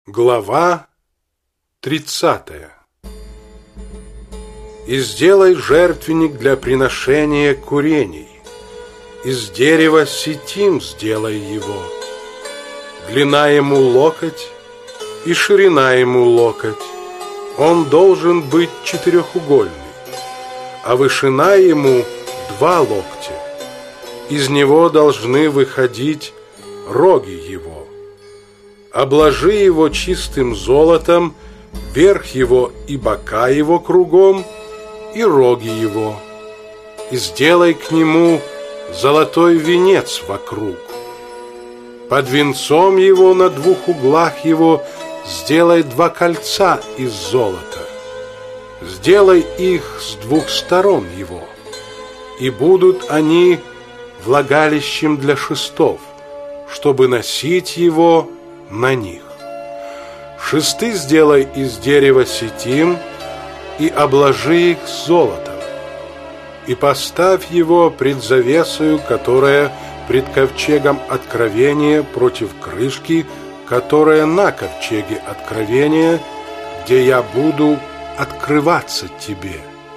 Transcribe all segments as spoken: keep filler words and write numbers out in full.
Глава тридцатая. И сделай жертвенник для приношения курений. Из дерева ситим сделай его. Длина ему локоть и ширина ему локоть. Он должен быть четырехугольный, а вышина ему два локтя. Из него должны выходить роги его. Обложи его чистым золотом, верх его и бока его кругом, и роги его. И сделай к нему золотой венец вокруг. Под венцом его на двух углах его сделай два кольца из золота. Сделай их с двух сторон его, и будут они влагалищем для шестов, чтобы носить его на них. Шесты сделай из дерева ситим и обложи их золотом, и поставь его пред завесою, которая пред ковчегом откровения против крышки, которая на ковчеге откровения, где я буду открываться тебе.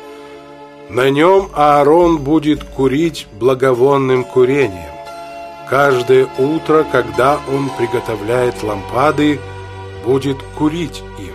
На нем Аарон будет курить благовонным курением. Каждое утро, когда он приготовляет лампады, будет курить им.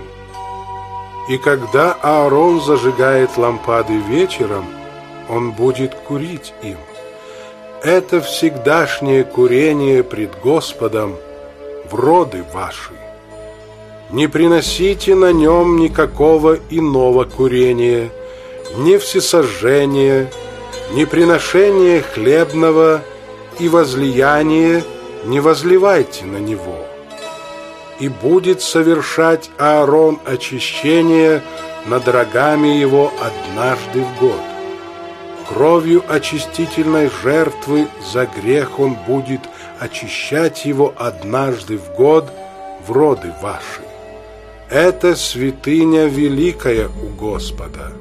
И когда Аарон зажигает лампады вечером, он будет курить им. Это всегдашнее курение пред Господом в роды ваши. Не приносите на нем никакого иного курения, ни всесожжения, ни приношения хлебного, и возлияние не возливайте на него. И будет совершать Аарон очищение над рогами его однажды в год. Кровью очистительной жертвы за грех он будет очищать его однажды в год в роды ваши. Это святыня великая у Господа.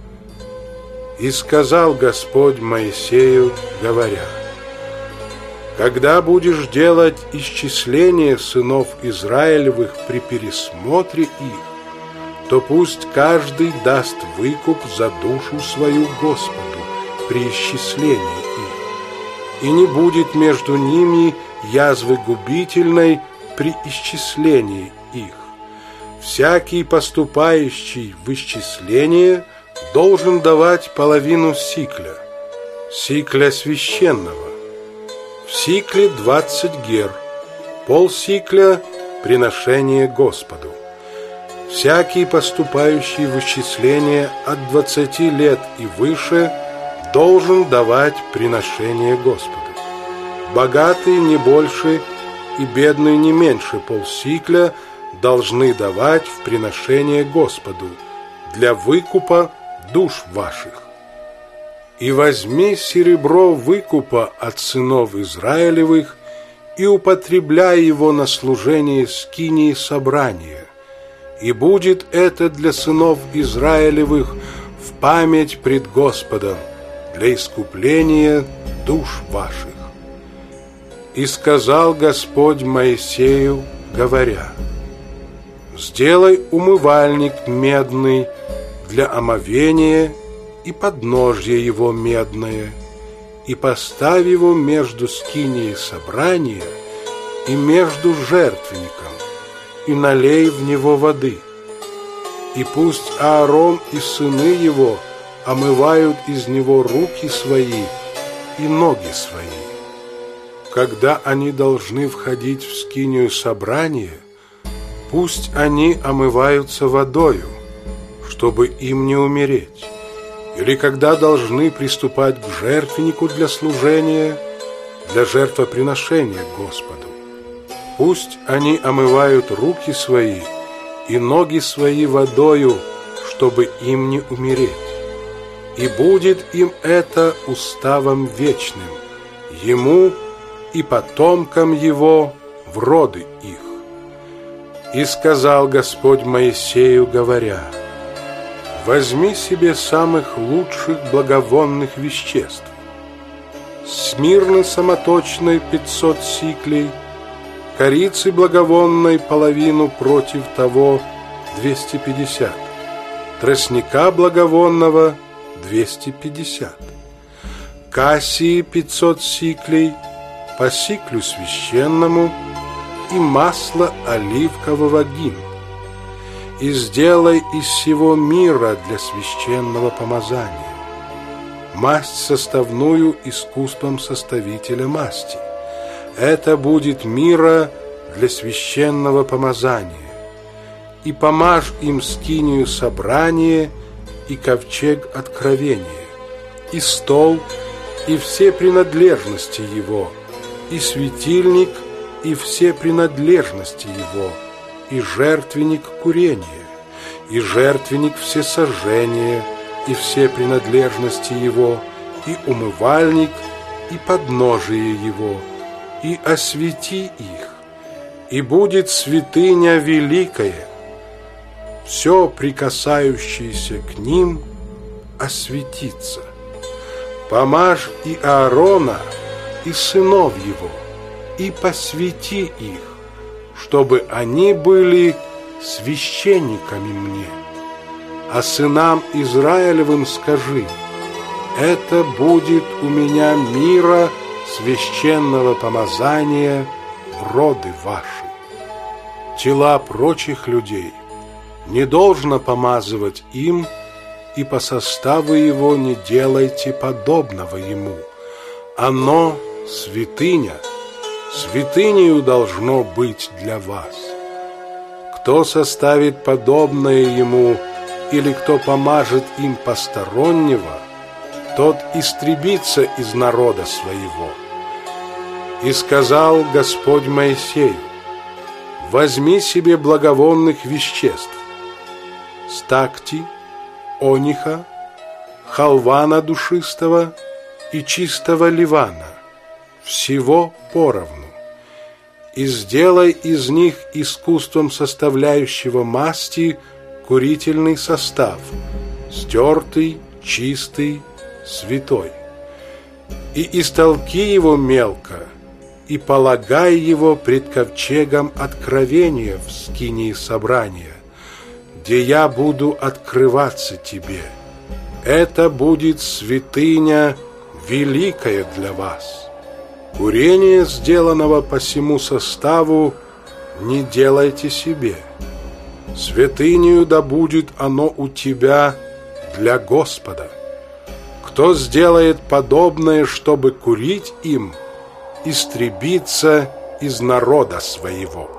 И сказал Господь Моисею, говоря: когда будешь делать исчисление сынов Израилевых при пересмотре их, то пусть каждый даст выкуп за душу свою Господу при исчислении их, и не будет между ними язвы губительной при исчислении их. Всякий поступающий в исчисление должен давать половину сикля, сикля священного. В сикле двадцать гер, полсикля – приношение Господу. Всякий, поступающий в исчисление от двадцати лет и выше, должен давать приношение Господу. Богатый не больше и бедный не меньше полсикля должны давать в приношение Господу для выкупа душ ваших. И возьми серебро выкупа от сынов Израилевых и употребляй его на служение скинии собрания, и будет это для сынов Израилевых в память пред Господом для искупления душ ваших. И сказал Господь Моисею, говоря: сделай умывальник медный для омовения и подножье его медное, и поставь его между скинией собрания и между жертвенником, и налей в него воды. И пусть Аарон и сыны его омывают из него руки свои и ноги свои. Когда они должны входить в скинию собрания, пусть они омываются водою, чтобы им не умереть. Или когда должны приступать к жертвеннику для служения, для жертвоприношения Господу, пусть они омывают руки свои и ноги свои водою, чтобы им не умереть. И будет им это уставом вечным, ему и потомкам его в роды их. И сказал Господь Моисею, говоря: возьми себе самых лучших благовонных веществ: смирны самоточной пятьсот сиклей, корицы благовонной половину против того двести пятьдесят, тростника благовонного двести пятьдесят, кассии пятьсот сиклей по сиклю священному и масло оливкового гин. И сделай из всего мира для священного помазания масть составную искусством составителя масти. Это будет мира для священного помазания. И помажь им скинию собрания и ковчег откровения, и стол, и все принадлежности его, и светильник, и все принадлежности его, и жертвенник курения, и жертвенник всесожжения, и все принадлежности его, и умывальник, и подножие его, и освети их, и будет святыня великая. Все прикасающееся к ним осветится. Помажь и Аарона, и сынов его, и посвяти их, чтобы они были священниками мне. А сынам Израилевым скажи: это будет у меня мира священного помазания в роды ваши. Тела прочих людей не должно помазывать им, и по составу его не делайте подобного ему. Оно святыня, святынею должно быть для вас. Кто составит подобное ему, или кто помажет им постороннего, тот истребится из народа своего. И сказал Господь Моисею: возьми себе благовонных веществ: стакти, ониха, халвана душистого и чистого ливана, всего поровну, и сделай из них искусством составляющего масти курительный состав, стертый, чистый, святой. И истолки его мелко, и полагай его пред ковчегом откровения в скинии собрания, где я буду открываться тебе. Это будет святыня великая для вас. Курение, сделанного по сему составу, не делайте себе. Святынею да будет оно у тебя для Господа. Кто сделает подобное, чтобы курить им, истребится из народа своего.